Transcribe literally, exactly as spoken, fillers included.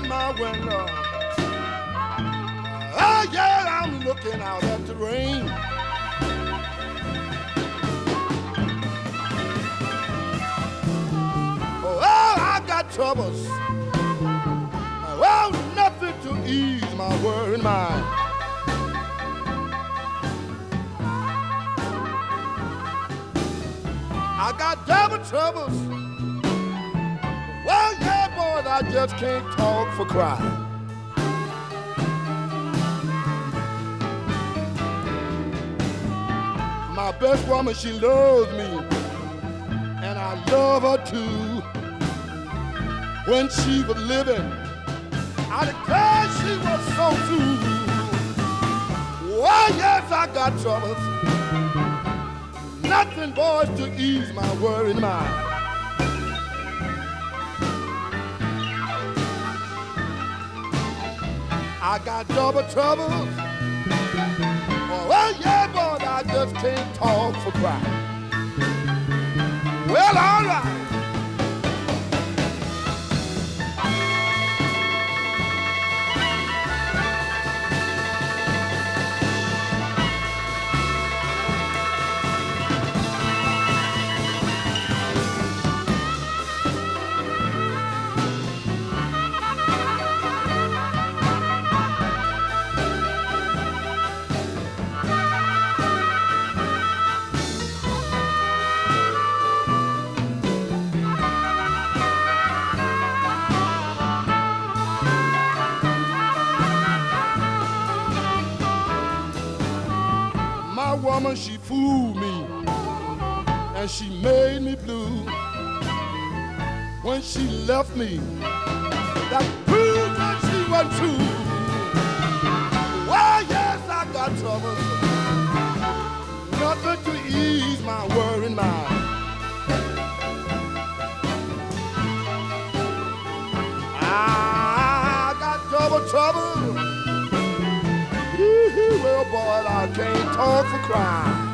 in my window. Oh yeah, I'm looking out at the rain. Oh, I got troubles. Well, nothing to ease my worried mind. I got double troubles. Well, yeah, boys, I just can't talk for crying. My best woman, she loves me, and I love her too. When she was living, I declare she was so true. Well, yes, I got troubles. Nothing, boys, to ease my worried mind. I got double troubles. Oh, well, yeah, boys, I just can't talk for crying. Well, all right. My woman, she fooled me, and she made me blue. When she left me, that proved that she was true. Well, yes, I got troubles. Nothing to ease my worried mind. I got double trouble. Well, boy, I can't talk for crying.